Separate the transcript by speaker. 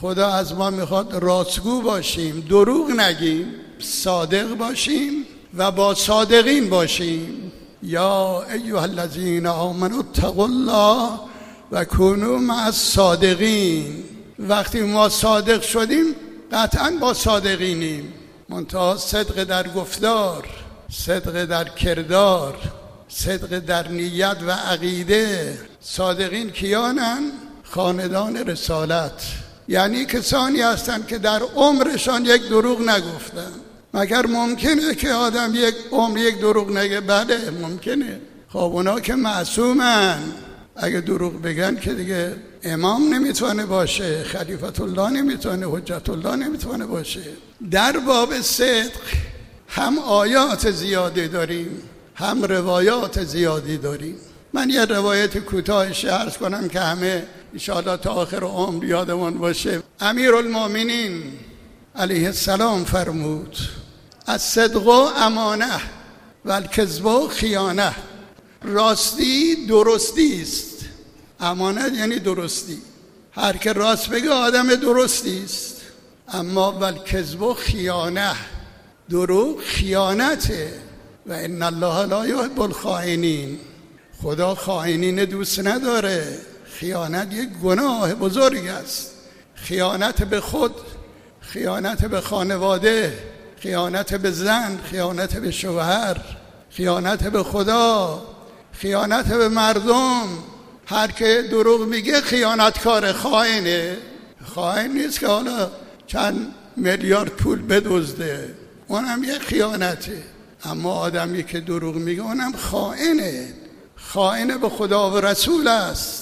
Speaker 1: خدا از ما میخواد راستگو باشیم، دروغ نگیم، صادق باشیم و با صادقین باشیم. یا ایها الذین آمنوا اتقوا الله و کونوا مع الصادقین. وقتی ما صادق شدیم قطعا با صادقینیم، منتها صدق در گفتار، صدق در کردار، صدق در نیت و عقیده. صادقین کیانن؟ خاندان رسالت، یعنی کسانی هستند که در عمرشان یک دروغ نگفتن. مگر ممکنه که آدم یک عمر یک دروغ نگه؟ بله ممکنه. خب اونا که معصومن، اگه دروغ بگن که دیگه امام نمیتونه باشه، خلیفت الله نمیتونه، حجت الله نمیتونه باشه. در باب صدق هم آیات زیادی داریم، هم روایات زیادی داریم. من یه روایت کوتاهش عرض کنم که همه انشاءالله تا آخر عمر یادمون باشه. امیرالمومنین علیه السلام فرمود: الصدق امانه و الکذب خیانه. راستی درستی است، امانت یعنی درستی، هر که راست بگه آدم درستی است. اما و الکذب خیانه، دروغ خیانته. و ان الله لا یحب الخائنین، خدا خائنین دوست نداره. خیانت یک گناه بزرگ است. خیانت به خود، خیانت به خانواده، خیانت به زن، خیانت به شوهر، خیانت به خدا، خیانت به مردم. هر که دروغ میگه خیانتکار، خائنه. خائن نیست که حالا چند میلیارد پول بدزده، اونم یک خیانته. اما آدمی که دروغ میگه اونم خائنه، خائن به خدا و رسول است.